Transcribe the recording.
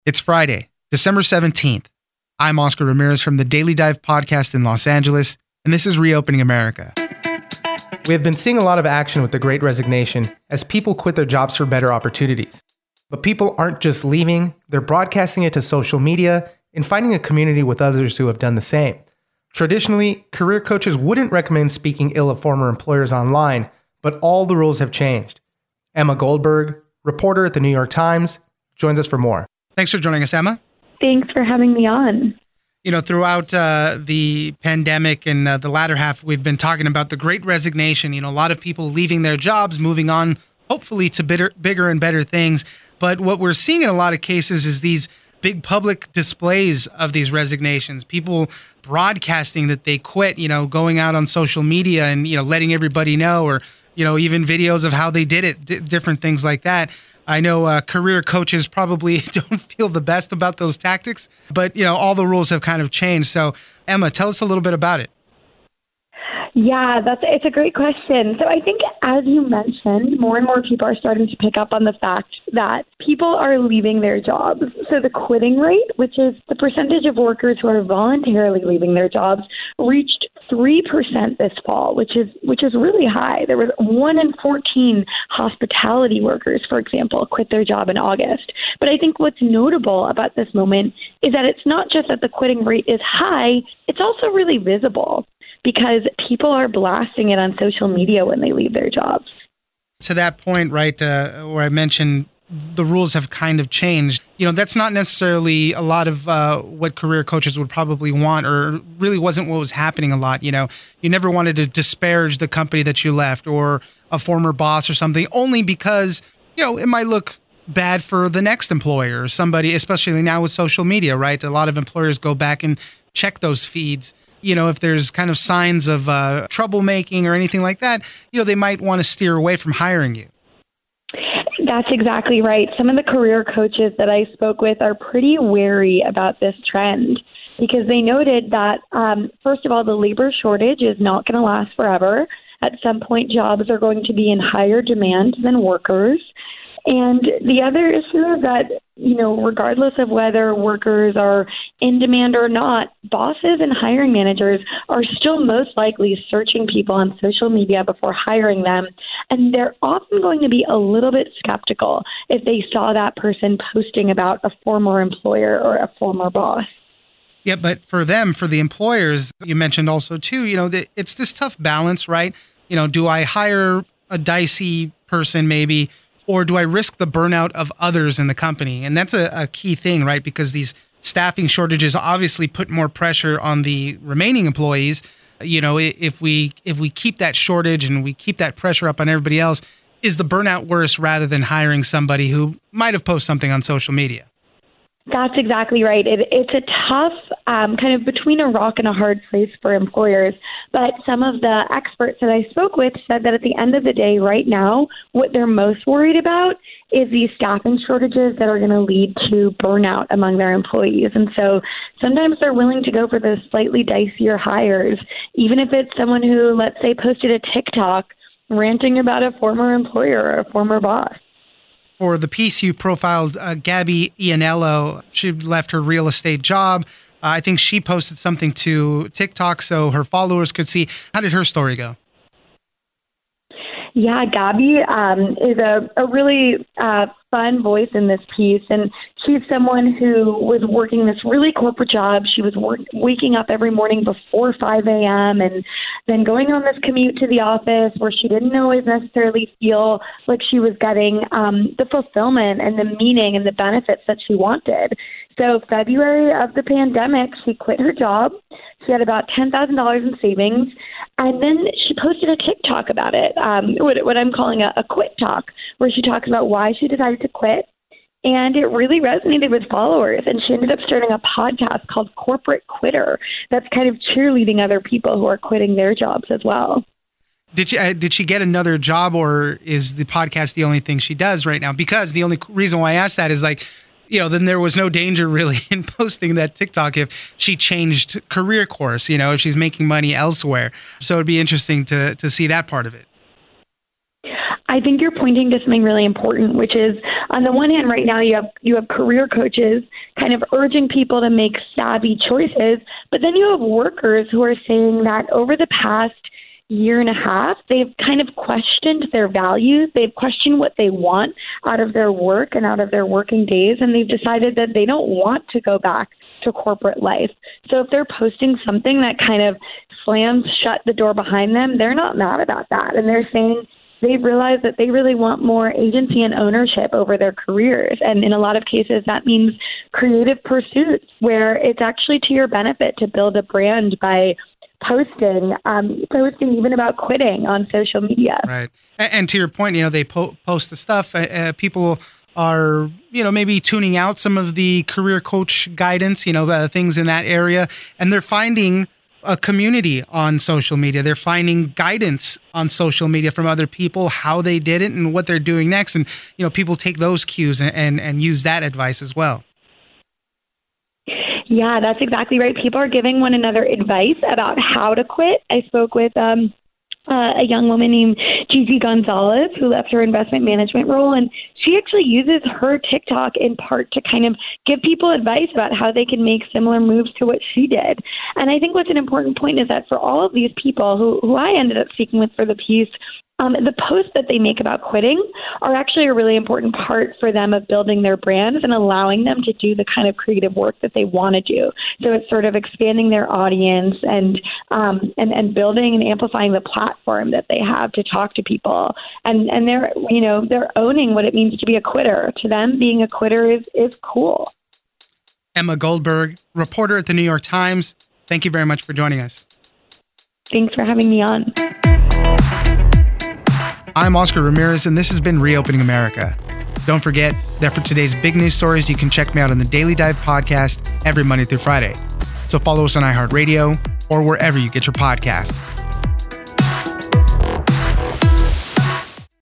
It's Friday, December 17th. I'm Oscar Ramirez from the Daily Dive podcast in Los Angeles, and this is Reopening America. We have been seeing a lot of action with the Great Resignation as people quit their jobs for better opportunities. But people aren't just leaving, they're broadcasting it to social media and finding a community with others who have done the same. Traditionally, career coaches wouldn't recommend speaking ill of former employers online, but all the rules have changed. Emma Goldberg, reporter at the New York Times, joins us for more. Thanks for joining us, Emma. Thanks for having me on. You know, throughout the pandemic and the latter half, we've been talking about the Great Resignation. You know, a lot of people leaving their jobs, moving on, hopefully to bigger and better things. But what we're seeing in a lot of cases is these big public displays of these resignations, people broadcasting that they quit, you know, going out on social media and, you know, letting everybody know, or, you know, even videos of how they did it, different things like that. I know career coaches probably don't feel the best about those tactics, but, you know, all the rules have kind of changed. So, Emma, tell us a little bit about it. Yeah, it's a great question. So I think, as you mentioned, more and more people are starting to pick up on the fact that people are leaving their jobs. So the quitting rate, which is the percentage of workers who are voluntarily leaving their jobs, reached 3% this fall, which is really high. There was 1 in 14 hospitality workers, for example, quit their job in August. But I think what's notable about this moment is that it's not just that the quitting rate is high, it's also really visible, because people are blasting it on social media when they leave their jobs. To that point, right, where I mentioned the rules have kind of changed, you know, that's not necessarily a lot of what career coaches would probably want, or really wasn't what was happening a lot. You know, you never wanted to disparage the company that you left or a former boss or something, only because, you know, it might look bad for the next employer or somebody, especially now with social media, right? A lot of employers go back and check those feeds. You know, if there's kind of signs of troublemaking or anything like that, you know, they might want to steer away from hiring you. That's exactly right. Some of the career coaches that I spoke with are pretty wary about this trend, because they noted that, first of all, the labor shortage is not going to last forever. At some point, jobs are going to be in higher demand than workers. And the other issue is that, you know, regardless of whether workers are in demand or not, bosses and hiring managers are still most likely searching people on social media before hiring them. And they're often going to be a little bit skeptical if they saw that person posting about a former employer or a former boss. Yeah, but for them, for the employers, you mentioned also too, you know, it's this tough balance, right? You know, do I hire a dicey person maybe, or do I risk the burnout of others in the company? And that's a key thing, right? Because these staffing shortages obviously put more pressure on the remaining employees. You know, if we keep that shortage and we keep that pressure up on everybody else, is the burnout worse rather than hiring somebody who might have posted something on social media? That's exactly right. It's a tough kind of between a rock and a hard place for employers. But some of the experts that I spoke with said that at the end of the day, right now, what they're most worried about is these staffing shortages that are going to lead to burnout among their employees. And so sometimes they're willing to go for those slightly dicier hires, even if it's someone who, let's say, posted a TikTok ranting about a former employer or a former boss. For the piece, you profiled Gabby Ianello. She left her real estate job. I think she posted something to TikTok so her followers could see. How did her story go? Yeah, Gabby is a really fun voice in this piece, and she's someone who was working this really corporate job. She was waking up every morning before 5 a.m. and then going on this commute to the office where she didn't always necessarily feel like she was getting the fulfillment and the meaning and the benefits that she wanted. So February of the pandemic, she quit her job. She had about $10,000 in savings. And then she posted a TikTok about it, what I'm calling a quit talk, where she talks about why she decided to quit. And it really resonated with followers. And she ended up starting a podcast called Corporate Quitter that's kind of cheerleading other people who are quitting their jobs as well. Did she get another job, or is the podcast the only thing she does right now? Because the only reason why I asked that is like, you know, then there was no danger really in posting that TikTok if she changed career course, you know, if she's making money elsewhere. So it'd be interesting to see that part of it. I think you're pointing to something really important, which is on the one hand, right now you have career coaches kind of urging people to make savvy choices, but then you have workers who are saying that over the past year and a half, they've kind of questioned their values. They've questioned what they want out of their work and out of their working days, and they've decided that they don't want to go back to corporate life. So if they're posting something that kind of slams shut the door behind them, they're not mad about that. And they're saying they've realized that they really want more agency and ownership over their careers. And in a lot of cases, that means creative pursuits where it's actually to your benefit to build a brand by posting even about quitting on social media. Right. And to your point, they post the stuff. People are, maybe tuning out some of the career coach guidance, things in that area. And they're finding a community on social media. They're finding guidance on social media from other people, how they did it and what they're doing next. And, people take those cues and use that advice as well. Yeah, that's exactly right. People are giving one another advice about how to quit. I spoke with a young woman named Gigi Gonzalez who left her investment management role, and she actually uses her TikTok in part to kind of give people advice about how they can make similar moves to what she did. And I think what's an important point is that for all of these people who I ended up speaking with for the piece, the posts that they make about quitting are actually a really important part for them of building their brands and allowing them to do the kind of creative work that they want to do. So it's sort of expanding their audience and building and amplifying the platform that they have to talk to people. And they're owning what it means to be a quitter. To them, being a quitter is cool. Emma Goldberg, reporter at the New York Times. Thank you very much for joining us. Thanks for having me on. I'm Oscar Ramirez, and this has been Reopening America. Don't forget that for today's big news stories, you can check me out on the Daily Dive podcast every Monday through Friday. So follow us on iHeartRadio or wherever you get your podcast.